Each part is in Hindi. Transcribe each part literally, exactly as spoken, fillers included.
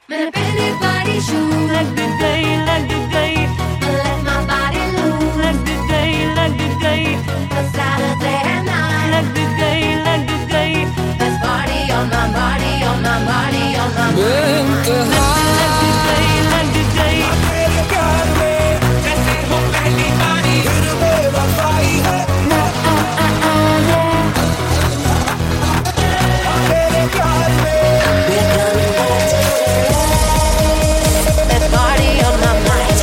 मैंने पहली बारी छू लग गई लग गई let my body loose लग गई लग गई a Saturday night लग गई लग गई let's party on my body on my body on my body लग गई लग गई तेरे प्यार में जैसे हो पहली बारी फिर बेवफाई है तेरे प्यार में let's party on my mind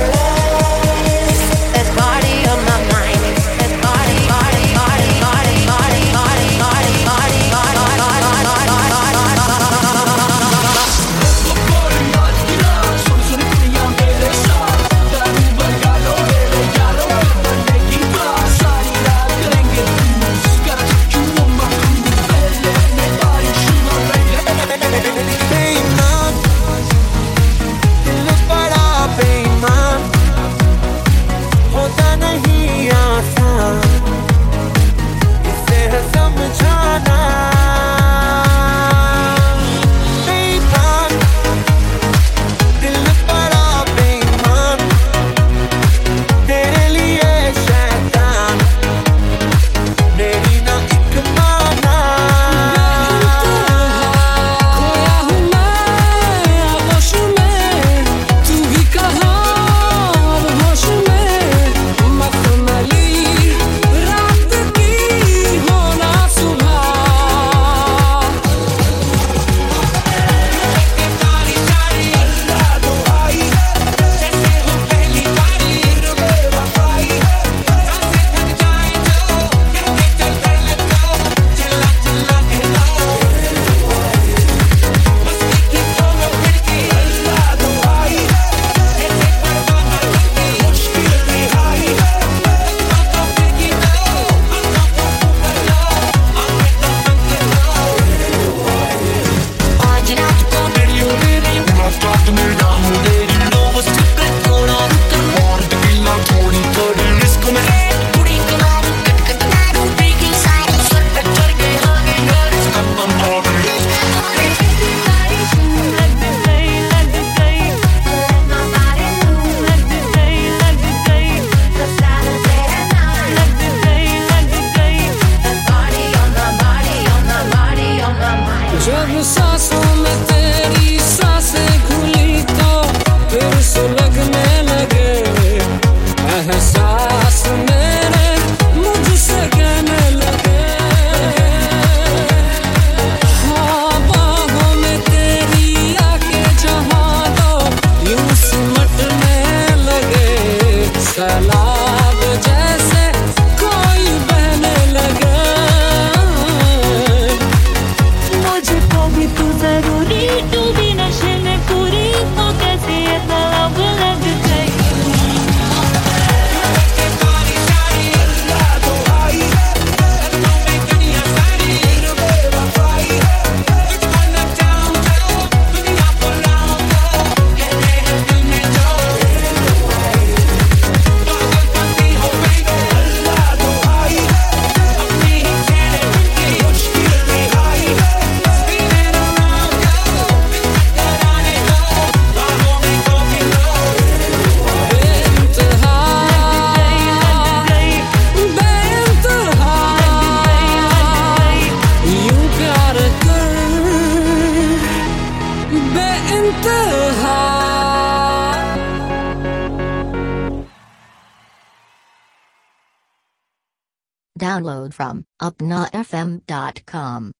let's party on my mind let's party party party party party party party party बेईमान दिल बड़ा बेईमान होता नहीं आसान इसे है समझाना बेईमान दिल बड़ा बेईमान तेरे लिए शैतान मेरी ना एक माना खोया हूँ मैं आगोश में तू भी कहाँ होश में मखमली रात की होना सुबह सारी सारी अल्लाह दुआई जैसे हो पहली बारी फिर बेवफाई सांसें थक जाए जो कहते चल कर लगो चिल्ला चिल्ला के लो मस्ती की खोलो खिड़की अल्लाह दुआई ऐसे परवाना करके मुश्किल रिहाई आंखों को खिड़की दो आंखों को ऊपर लो आंखें तो बंद कर लो आज रात को रेडियो रेडियो मुलाकात में राहू तेरी लोग स्टिक थोड़ा रुक और ढीला थोड़ी थोड़ी रिस्क में पूरी कमाल कट कट मारू बीकी साइड सर पे चढ़ के आगे यार स्टप ऑन ऑर्डर पहली बारी छू लग गई लग गई let my body loose लग गई लग गई a Saturday night लग गई लग गई let's party on my body on my body on my mind जब सांसों में तेरी सांसें घुली तो फिर सुलगने लगे एहसास मेरे मुझसे कहने लगे हाँ बाहों में तेरी आके जहाँ दो यूं सिमटने लगे सैलाब जैसे कोई बहने लगे मुझको भी तू जरूरी तू भी नशे में पूरी तो कैसे ये तलब लग गई सारी सारी अल्लाह दुआई अल्लाह में दुनिया सारी फिर बेवफाई तुझको न चाहूं जो दुनिया को लाऊं जो कहते हैं दिल में जो पागलपंती हो गई अल्लाह दुआई अपनी ही छेड़े उनकी मुश्किल रिहाई सीने रुलाऊं जो कराने दो बाहों में कोकी लो बेइंतहा बेइंतहा यूं प्यार कर बेइंतहा Download from upna f m dot com.